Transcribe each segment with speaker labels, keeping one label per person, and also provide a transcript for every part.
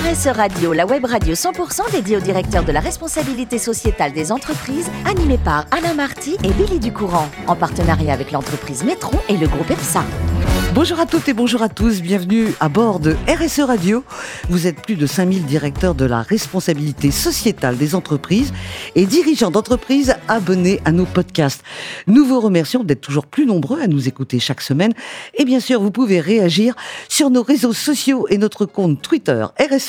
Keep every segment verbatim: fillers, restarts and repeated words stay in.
Speaker 1: R S E Radio, la web radio cent pour cent dédiée au directeur de la responsabilité sociétale des entreprises, animée par Alain Marty et Billy Ducourant, en partenariat avec l'entreprise Metron et le groupe EPSA.
Speaker 2: Bonjour à toutes et bonjour à tous, bienvenue à bord de R S E Radio. Vous êtes plus de cinq mille directeurs de la responsabilité sociétale des entreprises et dirigeants d'entreprises abonnés à nos podcasts. Nous vous remercions d'être toujours plus nombreux à nous écouter chaque semaine. Et bien sûr, vous pouvez réagir sur nos réseaux sociaux et notre compte Twitter R S E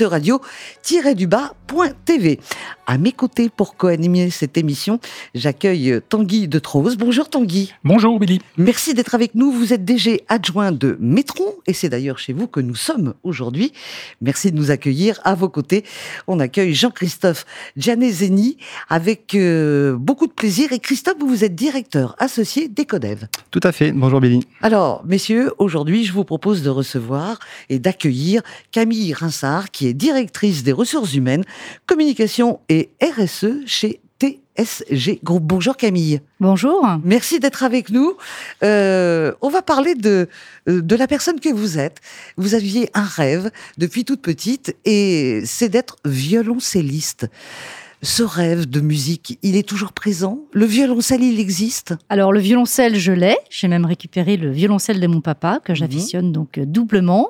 Speaker 2: Radio-du-bas.tv. À mes côtés pour co-animer cette émission, j'accueille Tanguy de Troze. Bonjour Tanguy.
Speaker 3: Bonjour Billy.
Speaker 2: Merci d'être avec nous. Vous êtes D G adjoint de Metron et c'est d'ailleurs chez vous que nous sommes aujourd'hui. Merci de nous accueillir. À vos côtés, on accueille Jean-Christophe Gianezeni avec euh, beaucoup de plaisir. Et Christophe, vous êtes directeur associé d'Ecodev.
Speaker 3: Tout à fait. Bonjour Billy.
Speaker 2: Alors, messieurs, aujourd'hui, je vous propose de recevoir et d'accueillir Camille Rinsard, qui est directrice des ressources humaines, communication et R S E chez T S G Group. Bonjour Camille.
Speaker 4: Bonjour.
Speaker 2: Merci d'être avec nous. Euh, on va parler de, de la personne que vous êtes. Vous aviez un rêve depuis toute petite et c'est d'être violoncelliste. Ce rêve de musique, il est toujours présent? Le violoncelle, il existe?
Speaker 4: Alors, le violoncelle, je l'ai. J'ai même récupéré le violoncelle de mon papa, que j'afficionne mmh. donc doublement.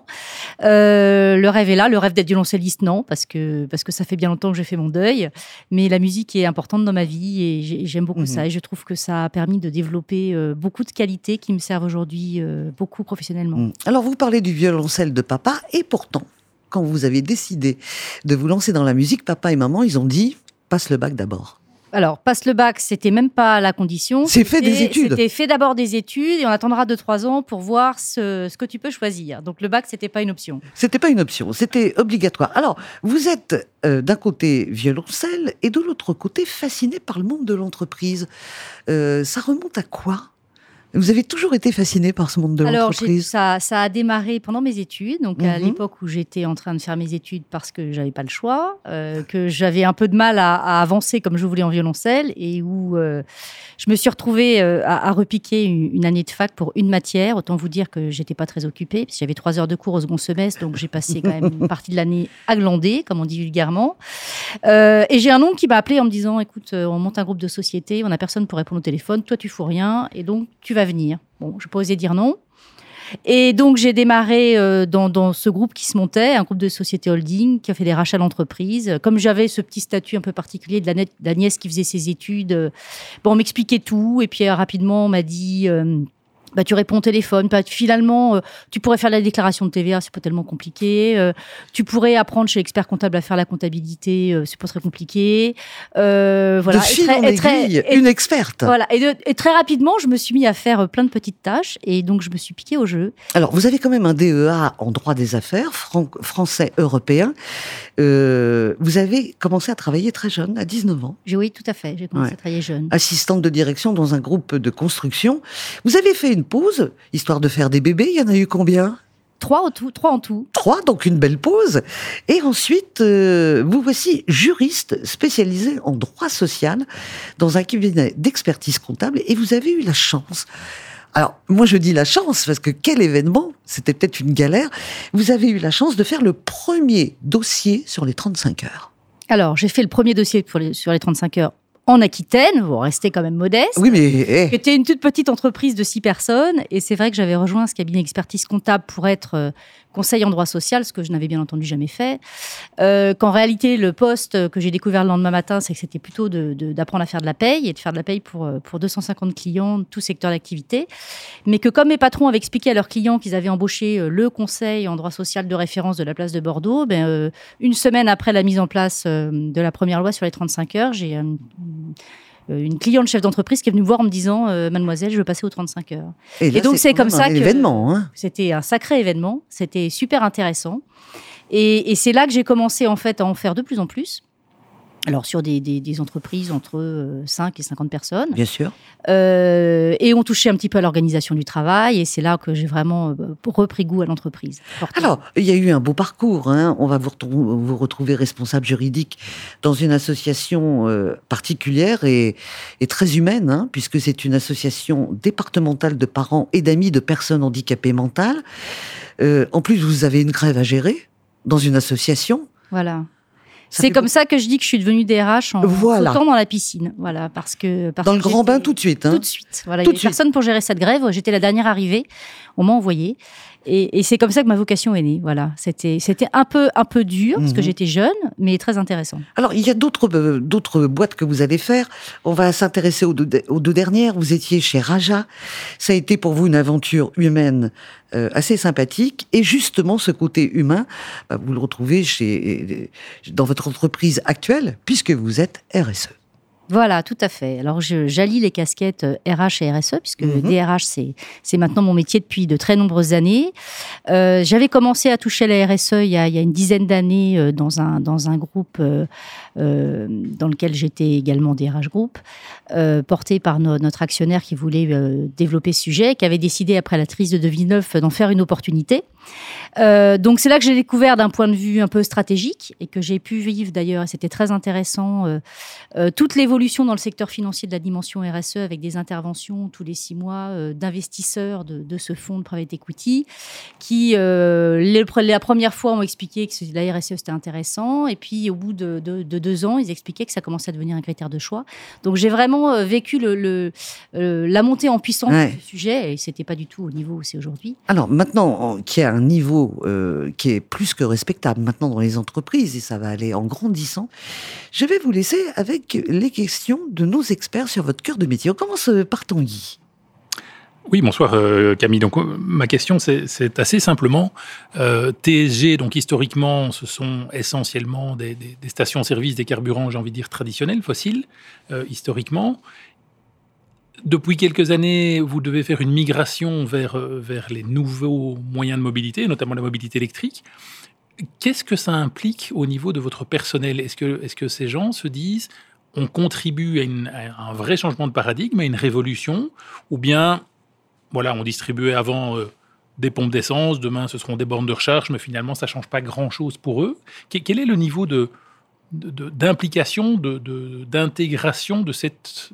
Speaker 4: Euh, le rêve est là. Le rêve d'être violoncelliste, non, parce que, parce que ça fait bien longtemps que j'ai fait mon deuil. Mais la musique est importante dans ma vie et j'aime beaucoup mmh. ça. Et je trouve que ça a permis de développer euh, beaucoup de qualités qui me servent aujourd'hui euh, beaucoup professionnellement. Mmh.
Speaker 2: Alors, vous parlez du violoncelle de papa et pourtant, quand vous avez décidé de vous lancer dans la musique, papa et maman, ils ont dit... passe le bac d'abord.
Speaker 4: Alors, passe le bac, c'était même pas la condition.
Speaker 2: C'est fait des études.
Speaker 4: C'était fait d'abord des études et on attendra deux trois ans pour voir ce, ce que tu peux choisir. Donc, le bac, c'était pas une option.
Speaker 2: C'était pas une option, c'était obligatoire. Alors, vous êtes euh, d'un côté violoncelle et de l'autre côté fasciné par le monde de l'entreprise. Euh, ça remonte à quoi ? Vous avez toujours été fasciné par ce monde de
Speaker 4: Alors,
Speaker 2: l'entreprise.
Speaker 4: Alors, ça, ça a démarré pendant mes études, donc
Speaker 2: mm-hmm.
Speaker 4: à l'époque où j'étais en train de faire mes études parce que j'avais pas le choix, euh, que j'avais un peu de mal à, à avancer comme je voulais en violoncelle et où euh, je me suis retrouvée euh, à, à repiquer une, une année de fac pour une matière. Autant vous dire que j'étais pas très occupée, parce que j'avais trois heures de cours au second semestre, donc j'ai passé quand même une partie de l'année à glander, comme on dit vulgairement. Euh, et j'ai un oncle qui m'a appelé en me disant, écoute, on monte un groupe de société, on a personne pour répondre au téléphone, toi tu fous rien, et donc tu vas venir. Bon, je n'ai pas osé dire non. Et donc, j'ai démarré euh, dans, dans ce groupe qui se montait, un groupe de sociétés holding qui a fait des rachats d'entreprises. Comme j'avais ce petit statut un peu particulier de la, net, de la nièce qui faisait ses études, euh, bon, on m'expliquait tout. Et puis, euh, rapidement, on m'a dit... Euh, Bah, tu réponds au téléphone. Bah, finalement, euh, tu pourrais faire la déclaration de T V A, c'est pas tellement compliqué. Euh, tu pourrais apprendre chez l'expert comptable à faire la comptabilité, euh, c'est pas très compliqué.
Speaker 2: Euh, voilà. De fil en aiguille, une experte.
Speaker 4: Voilà. Et, de, et très rapidement, je me suis mis à faire plein de petites tâches et donc je me suis piquée au jeu.
Speaker 2: Alors, vous avez quand même un D E A en droit des affaires, fran- français européen. Euh, vous avez commencé à travailler très jeune, à dix-neuf ans.
Speaker 4: J'ai, oui, tout à fait. J'ai commencé ouais. à travailler jeune.
Speaker 2: Assistante de direction dans un groupe de construction. Vous avez fait une pause, histoire de faire des bébés. Il y en a eu combien ?
Speaker 4: Trois en tout. Trois en tout.
Speaker 2: Trois, donc une belle pause. Et ensuite, euh, vous voici juriste spécialisé en droit social dans un cabinet d'expertise comptable. Et vous avez eu la chance... Alors, moi je dis la chance, parce que quel événement, c'était peut-être une galère. Vous avez eu la chance de faire le premier dossier sur les trente-cinq heures.
Speaker 4: Alors, j'ai fait le premier dossier pour les, sur les trente-cinq heures en Aquitaine, vous restez quand même modeste.
Speaker 2: Oui, mais... Hey.
Speaker 4: C'était une toute petite entreprise de six personnes, et c'est vrai que j'avais rejoint ce cabinet expertise comptable pour être euh, conseil en droit social, ce que je n'avais bien entendu jamais fait. Euh, qu'en réalité, le poste que j'ai découvert le lendemain matin, c'est que c'était plutôt de, de, d'apprendre à faire de la paye, et de faire de la paye pour, pour deux cent cinquante clients, tout secteur d'activité. Mais que comme mes patrons avaient expliqué à leurs clients qu'ils avaient embauché le conseil en droit social de référence de la place de Bordeaux, ben, euh, une semaine après la mise en place euh, de la première loi sur les trente-cinq heures, j'ai... Euh, une cliente chef d'entreprise qui est venue me voir en me disant euh, « Mademoiselle, je veux passer aux trente-cinq heures ».
Speaker 2: Et, là,
Speaker 4: et donc, c'est, c'est comme ça
Speaker 2: un
Speaker 4: que...
Speaker 2: événement, hein.
Speaker 4: C'était un sacré événement. C'était super intéressant. Et, et c'est là que j'ai commencé, en fait, à en faire de plus en plus. Alors, sur des, des, des entreprises entre cinq et cinquante personnes.
Speaker 2: Bien sûr.
Speaker 4: Euh, et on touchait un petit peu à l'organisation du travail. Et c'est là que j'ai vraiment repris goût à l'entreprise. Portée.
Speaker 2: Alors, il y a eu un beau parcours. Hein. On va vous, retrou- vous retrouver responsable juridique dans une association euh, particulière et, et très humaine, hein, puisque c'est une association départementale de parents et d'amis de personnes handicapées mentales. Euh, en plus, vous avez une grève à gérer dans une association.
Speaker 4: Voilà.
Speaker 2: Ça
Speaker 4: c'est
Speaker 2: fait
Speaker 4: comme
Speaker 2: beaucoup.
Speaker 4: ça que je dis que je suis devenue D R H en
Speaker 2: Voilà.
Speaker 4: sautant dans la piscine. Voilà, parce que, parce
Speaker 2: Dans le
Speaker 4: que
Speaker 2: grand bain
Speaker 4: j'étais-
Speaker 2: tout de suite. Hein.
Speaker 4: Tout de suite. Voilà,
Speaker 2: Tout
Speaker 4: il
Speaker 2: de
Speaker 4: n'y
Speaker 2: suite.
Speaker 4: avait personne pour gérer cette grève. J'étais la dernière arrivée. On m'a envoyée. Et, et c'est comme ça que ma vocation est née. Voilà. C'était, c'était un peu, un peu dur, parce que
Speaker 2: Mhm.
Speaker 4: j'étais jeune, mais très intéressant.
Speaker 2: Alors, il y a d'autres, euh, d'autres boîtes que vous allez faire. On va s'intéresser aux deux, aux deux dernières. Vous étiez chez Raja. Ça a été pour vous une aventure humaine euh, assez sympathique. Et justement, ce côté humain, bah, vous le retrouvez chez, dans votre entreprise actuelle, puisque vous êtes R S E.
Speaker 4: Voilà, tout à fait. Alors, je, j'allie les casquettes euh, R H et R S E, puisque
Speaker 2: Mhm.
Speaker 4: D R H, c'est, c'est maintenant mon métier depuis de très nombreuses années. Euh, j'avais commencé à toucher la R S E il y a, il y a une dizaine d'années euh, dans, un, dans un groupe euh, euh, dans lequel j'étais également D R H Group, euh, porté par no- notre actionnaire qui voulait euh, développer ce sujet, qui avait décidé, après la crise de deux mille neuf, d'en faire une opportunité. Euh, donc c'est là que j'ai découvert d'un point de vue un peu stratégique et que j'ai pu vivre d'ailleurs, et c'était très intéressant, euh, euh, toute l'évolution dans le secteur financier de la dimension R S E avec des interventions tous les six mois euh, d'investisseurs de, de ce fonds de private equity qui, euh, les, la première fois, ont expliqué que la R S E c'était intéressant et puis au bout de, de, de deux ans, ils expliquaient que ça commençait à devenir un critère de choix. Donc j'ai vraiment euh, vécu le, le, euh, la montée en puissance
Speaker 2: Ouais.
Speaker 4: de ce sujet et c'était pas du tout au niveau où c'est aujourd'hui.
Speaker 2: Alors maintenant, qu'il y a un niveau euh, qui est plus que respectable maintenant dans les entreprises, et ça va aller en grandissant, je vais vous laisser avec les questions de nos experts sur votre cœur de métier. On commence par Tanguy.
Speaker 3: Oui, bonsoir euh, Camille. Donc, euh, ma question, c'est, c'est assez simplement, euh, T S G, donc historiquement, ce sont essentiellement des, des, des stations-service des carburants, j'ai envie de dire, traditionnels, fossiles, euh, historiquement. Depuis quelques années, vous devez faire une migration vers, vers les nouveaux moyens de mobilité, notamment la mobilité électrique. Qu'est-ce que ça implique au niveau de votre personnel ? Est-ce que, est-ce que ces gens se disent on contribue à, une, à un vrai changement de paradigme, à une révolution, ou bien voilà, on distribuait avant euh, des pompes d'essence, demain ce seront des bornes de recharge, mais finalement ça ne change pas grand-chose pour eux. Quel est le niveau de, de, de, d'implication, de, de, d'intégration de cette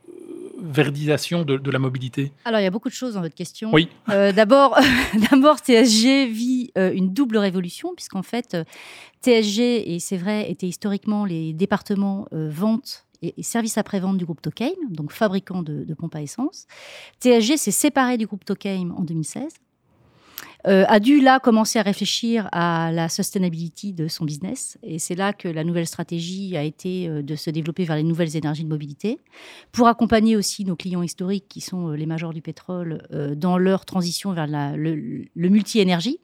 Speaker 3: verdisation de, de la mobilité ?
Speaker 4: Alors, il y a beaucoup de choses dans votre question.
Speaker 3: Oui.
Speaker 4: Euh, d'abord, d'abord, T S G vit euh, une double révolution, puisqu'en fait, euh, T S G, et c'est vrai, était historiquement les départements euh, vente et, et services après-vente du groupe Tokheim, donc fabricant de, de pompes à essence. T S G s'est séparé du groupe Tokheim en deux mille seize. Euh, a dû là commencer à réfléchir à la sustainability de son business. Et c'est là que la nouvelle stratégie a été euh, de se développer vers les nouvelles énergies de mobilité, pour accompagner aussi nos clients historiques, qui sont euh, les majors du pétrole, euh, dans leur transition vers la, le, le multi-énergie.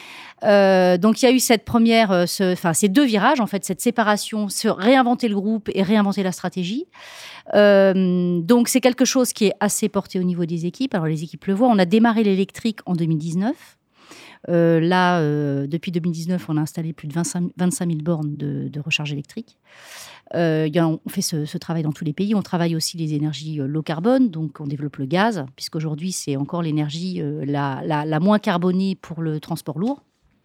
Speaker 4: Euh, donc il y a eu cette première, euh, ce, enfin ces deux virages en fait, cette séparation, se réinventer le groupe et réinventer la stratégie. Euh, donc c'est quelque chose qui est assez porté au niveau des équipes. Alors les équipes le voient. On a démarré l'électrique en deux mille dix-neuf. Euh, là, euh, depuis deux mille dix-neuf, on a installé plus de vingt-cinq mille bornes de, de recharge électrique. Euh, y a, on fait ce, ce travail dans tous les pays. On travaille aussi les énergies euh, low carbone, donc on développe le gaz, puisqu'aujourd'hui c'est encore l'énergie euh, la, la, la moins carbonée pour le transport lourd.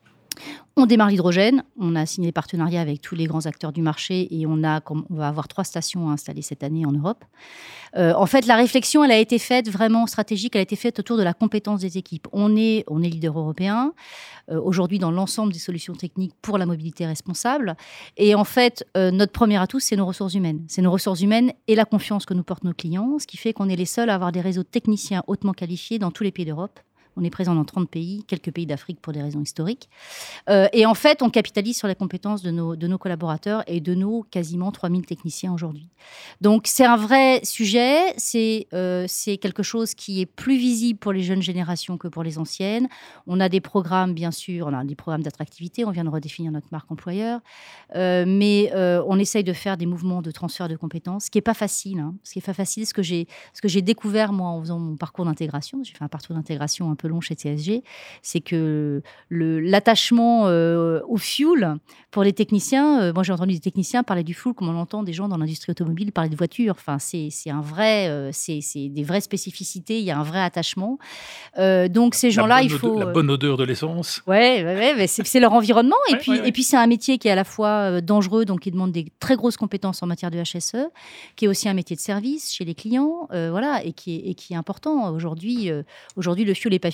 Speaker 4: On démarre l'hydrogène, on a signé des partenariats avec tous les grands acteurs du marché et on, a, on va avoir trois stations à installer cette année en Europe. Euh, en fait, la réflexion, elle a été faite vraiment stratégique, elle a été faite autour de la compétence des équipes. On est, on est leader européen, euh, aujourd'hui dans l'ensemble des solutions techniques pour la mobilité responsable. Et en fait, euh, notre premier atout, c'est nos ressources humaines. C'est nos ressources humaines et la confiance que nous portent nos clients, ce qui fait qu'on est les seuls à avoir des réseaux de techniciens hautement qualifiés dans tous les pays d'Europe. On est présent dans trente pays, quelques pays d'Afrique pour des raisons historiques. Euh, et en fait, on capitalise sur les compétences de nos, de nos collaborateurs et de nos quasiment trois mille techniciens aujourd'hui. Donc, c'est un vrai sujet. C'est, euh, c'est quelque chose qui est plus visible pour les jeunes générations que pour les anciennes. On a des programmes, bien sûr, on a des programmes d'attractivité. On vient de redéfinir notre marque employeur. Euh, mais euh, on essaye de faire des mouvements de transfert de compétences, ce qui n'est pas facile. Hein, ce qui n'est pas facile, ce que j'ai, ce que j'ai découvert, moi, en faisant mon parcours d'intégration. J'ai fait un parcours d'intégration un peu long chez T S G, c'est que le, l'attachement euh, au fuel pour les techniciens, euh, moi j'ai entendu des techniciens parler du fuel comme on entend des gens dans l'industrie automobile parler de voitures. Enfin, c'est, c'est un vrai, euh, c'est, c'est des vraies spécificités, il y a un vrai attachement. Euh, donc ces gens-là, il faut...
Speaker 3: La bonne odeur de l'essence.
Speaker 4: Ouais, ouais, ouais mais c'est, c'est leur environnement. Et,
Speaker 3: ouais,
Speaker 4: puis,
Speaker 3: ouais, ouais.
Speaker 4: et puis c'est un métier qui est à la fois dangereux, donc qui demande des très grosses compétences en matière de H S E, qui est aussi un métier de service chez les clients, euh, voilà, et qui est, et qui est important. Aujourd'hui, euh, aujourd'hui, le fuel n'est pas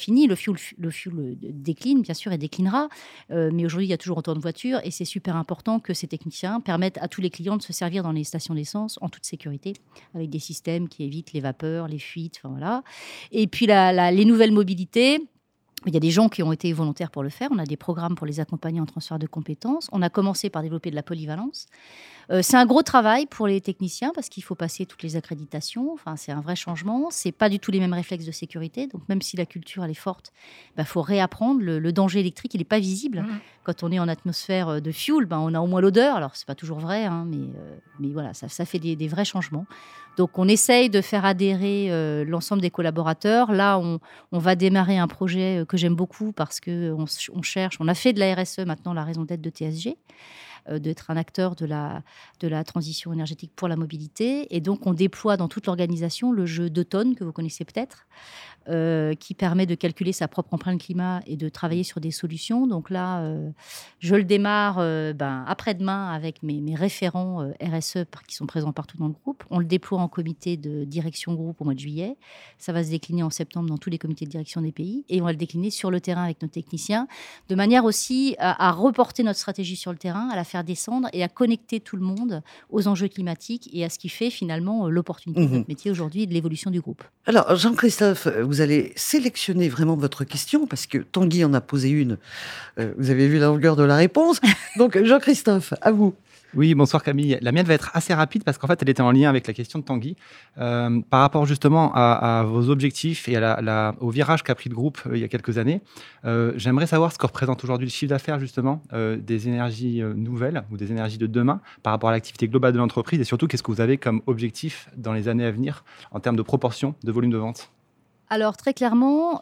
Speaker 4: fini. Le fuel, le fuel décline, bien sûr, et déclinera. Euh, mais aujourd'hui, il y a toujours autant de voitures et c'est super important que ces techniciens permettent à tous les clients de se servir dans les stations d'essence en toute sécurité, avec des systèmes qui évitent les vapeurs, les fuites, enfin voilà. Et puis la, la, les nouvelles mobilités. Il y a des gens qui ont été volontaires pour le faire. On a des programmes pour les accompagner en transfert de compétences. On a commencé par développer de la polyvalence. Euh, c'est un gros travail pour les techniciens parce qu'il faut passer toutes les accréditations. Enfin, c'est un vrai changement. C'est pas du tout les mêmes réflexes de sécurité. Donc, même si la culture elle est forte, bah, faut réapprendre. Le, le danger électrique, il n'est pas visible. Mmh. Quand on est en atmosphère de fuel, bah, on a au moins l'odeur. Alors, c'est pas toujours vrai, hein, mais, euh, mais voilà, ça, ça fait des, des vrais changements. Donc, on essaye de faire adhérer euh, l'ensemble des collaborateurs. Là, on, on va démarrer un projet que j'aime beaucoup parce qu'on on cherche, on a fait de la R S E maintenant la raison d'être de T S G, euh, d'être un acteur de la, de la transition énergétique pour la mobilité. Et donc, on déploie dans toute l'organisation le jeu d'automne que vous connaissez peut-être, euh, qui permet de calculer sa propre empreinte climat et de travailler sur des solutions. Donc là, euh, je le démarre euh, ben, après-demain avec mes, mes référents euh, R S E qui sont présents partout dans le groupe. On le déploie en comité de direction groupe au mois de juillet. Ça va se décliner en septembre dans tous les comités de direction des pays et on va le décliner sur le terrain avec nos techniciens, de manière aussi à, à reporter notre stratégie sur le terrain, à la faire descendre et à connecter tout le monde aux enjeux climatiques et à ce qui fait finalement l'opportunité mmh. de notre métier aujourd'hui et de l'évolution du groupe.
Speaker 2: Alors Jean-Christophe, vous allez sélectionner vraiment votre question parce que Tanguy en a posé une. Euh, vous avez vu la longueur de la réponse. Donc Jean-Christophe, à vous.
Speaker 5: Oui, bonsoir Camille. La mienne va être assez rapide parce qu'en fait, elle était en lien avec la question de Tanguy. Euh, par rapport justement à, à vos objectifs et à la, la, au virage qu'a pris le groupe euh, il y a quelques années, euh, j'aimerais savoir ce que représente aujourd'hui le chiffre d'affaires justement euh, des énergies euh, nouvelles ou des énergies de demain par rapport à l'activité globale de l'entreprise et surtout, qu'est-ce que vous avez comme objectif dans les années à venir en termes de proportion de volume de vente ?
Speaker 4: Alors, très clairement,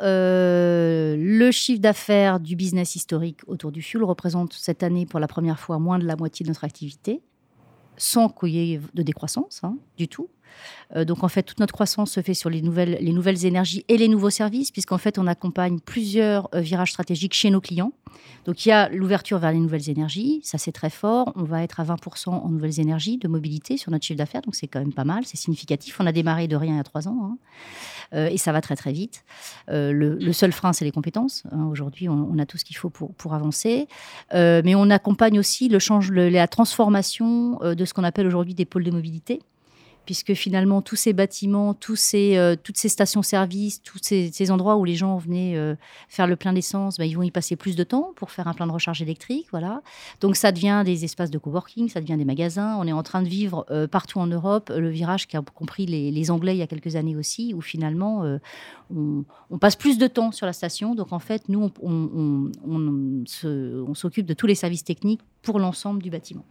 Speaker 4: euh, le chiffre d'affaires du business historique autour du fuel représente cette année pour la première fois moins de la moitié de notre activité, sans qu'il y ait de décroissance, hein, du tout. Euh, donc, en fait, toute notre croissance se fait sur les nouvelles, les nouvelles énergies et les nouveaux services, puisqu'en fait, on accompagne plusieurs euh, virages stratégiques chez nos clients. Donc, il y a l'ouverture vers les nouvelles énergies, ça c'est très fort. On va être à vingt pour cent en nouvelles énergies de mobilité sur notre chiffre d'affaires, donc c'est quand même pas mal, c'est significatif. On a démarré de rien il y a trois ans, hein. Euh, et ça va très très vite. Euh, le, le seul frein, c'est les compétences. Hein. Aujourd'hui, on, on a tout ce qu'il faut pour, pour avancer. Euh, mais on accompagne aussi le change, le, la transformation euh, de ce qu'on appelle aujourd'hui des pôles de mobilité, puisque finalement, tous ces bâtiments, tous ces, euh, toutes ces stations-service, tous ces, ces endroits où les gens venaient euh, faire le plein d'essence, ben, ils vont y passer plus de temps pour faire un plein de recharge électrique. Voilà. Donc, ça devient des espaces de coworking, ça devient des magasins. On est en train de vivre euh, partout en Europe le virage qu'a compris les, les Anglais il y a quelques années aussi, où finalement, euh, on, on passe plus de temps sur la station. Donc, en fait, nous, on, on, on, on, se, on s'occupe de tous les services techniques pour l'ensemble du bâtiment.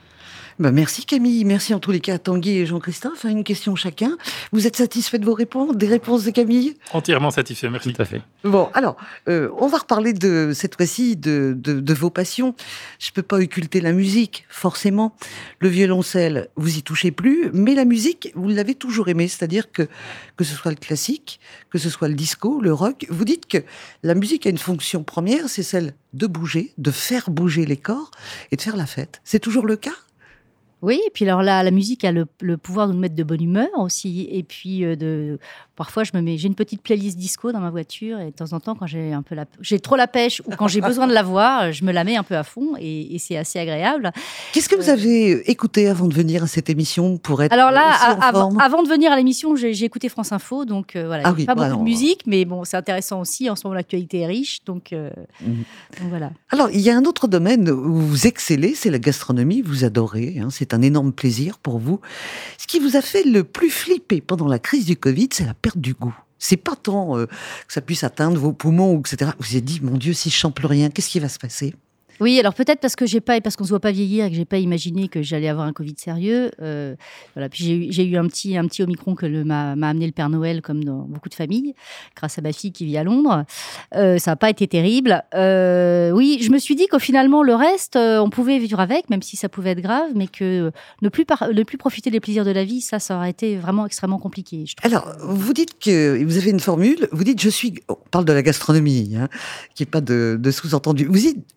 Speaker 2: Ben merci Camille, merci en tous les cas à Tanguy et Jean-Christophe. Une question chacun. Vous êtes satisfait de vos réponses, des réponses de Camille ?
Speaker 3: Entièrement satisfait, merci.
Speaker 5: Tout à fait.
Speaker 2: Bon, alors, euh, on va reparler de cette fois-ci de, de, de vos passions. Je ne peux pas occulter la musique, forcément. Le violoncelle, vous y touchez plus, mais la musique, vous l'avez toujours aimée. C'est-à-dire que, que ce soit le classique, que ce soit le disco, le rock, vous dites que la musique a une fonction première, c'est celle de bouger, de faire bouger les corps et de faire la fête. C'est toujours le cas ?
Speaker 4: Oui, et puis alors là, la musique a le, le pouvoir de nous mettre de bonne humeur aussi. Et puis, euh, de, parfois, je me mets, j'ai une petite playlist disco dans ma voiture. Et de temps en temps, quand j'ai, un peu la, j'ai trop la pêche ou quand j'ai besoin de la voir, je me la mets un peu à fond et, et c'est assez agréable.
Speaker 2: Qu'est-ce que vous avez écouté avant de venir à cette émission pour être
Speaker 4: Alors là,
Speaker 2: aussi en
Speaker 4: av-
Speaker 2: forme ?
Speaker 4: avant de venir à l'émission, j'ai, j'ai écouté France Info. Donc euh, voilà,
Speaker 2: Ah
Speaker 4: il n'y a
Speaker 2: oui,
Speaker 4: pas
Speaker 2: bah
Speaker 4: beaucoup
Speaker 2: non.
Speaker 4: de musique, mais bon, c'est intéressant aussi. En ce moment, l'actualité est riche. Donc, euh,
Speaker 2: Mmh.
Speaker 4: donc voilà.
Speaker 2: Alors, il y a un autre domaine où vous excellez, c'est la gastronomie. Vous adorez, hein, c'est un énorme plaisir pour vous. Ce qui vous a fait le plus flipper pendant la crise du Covid, c'est la perte du goût. C'est pas tant euh, que ça puisse atteindre vos poumons, et cetera. Vous vous êtes dit, mon Dieu, si je chante plus rien, qu'est-ce qui va se passer ?
Speaker 4: Oui, alors peut-être parce que j'ai pas, parce qu'on se voit pas vieillir et que j'ai pas imaginé que j'allais avoir un Covid sérieux. Euh, voilà. Puis j'ai eu, j'ai eu un petit, un petit Omicron que le, m'a, m'a amené le Père Noël, comme dans beaucoup de familles, grâce à ma fille qui vit à Londres. Euh, ça n'a pas été terrible. Euh, oui, je me suis dit qu'au finalement le reste, euh, on pouvait vivre avec, même si ça pouvait être grave, mais que ne plus, par, ne plus profiter des plaisirs de la vie, ça, ça aurait été vraiment extrêmement compliqué. Je trouve.
Speaker 2: Alors, vous dites que vous avez une formule. Vous dites, je suis. On parle de la gastronomie, hein, qui n'est pas de, de sous-entendu. Vous dites, je suis gourmand.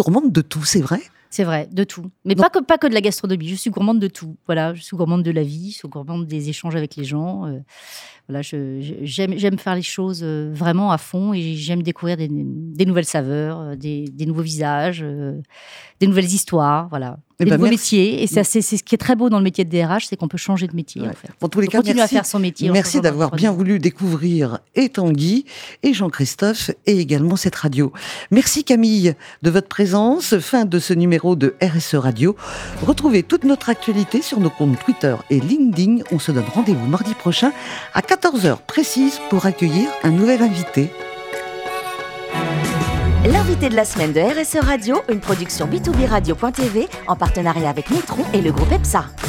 Speaker 2: gourmande de tout, c'est vrai ?
Speaker 4: C'est vrai, de tout. Mais pas que, pas que de la gastronomie. Je suis gourmande de tout. Voilà, je suis gourmande de la vie, je suis gourmande des échanges avec les gens. Euh, voilà, je, je, j'aime, j'aime faire les choses euh, vraiment à fond et j'aime découvrir des, des nouvelles saveurs, euh, des, des nouveaux visages, euh, des nouvelles histoires. Voilà.
Speaker 2: Eh
Speaker 4: Des
Speaker 2: ben,
Speaker 4: nouveaux
Speaker 2: merci.
Speaker 4: métiers. Et ça, c'est, c'est ce qui est très beau dans le métier de D R H, c'est qu'on peut changer de métier.
Speaker 2: Ouais.
Speaker 4: En fait.
Speaker 2: En tous les
Speaker 4: On
Speaker 2: cas,
Speaker 4: continue
Speaker 2: merci,
Speaker 4: à faire son métier. en
Speaker 2: merci
Speaker 4: changeant
Speaker 2: d'avoir bien
Speaker 4: d'entreprise.
Speaker 2: voulu découvrir et Tanguy et Jean-Christophe et également cette radio. Merci Camille de votre présence. Fin de ce numéro de R S E Radio. Retrouvez toute notre actualité sur nos comptes Twitter et LinkedIn. On se donne rendez-vous mardi prochain à quatorze heures précise pour accueillir un nouvel invité.
Speaker 1: L'invité de la semaine de R S E Radio, une production B deux B radio point T V en partenariat avec Metron et le groupe EPSA.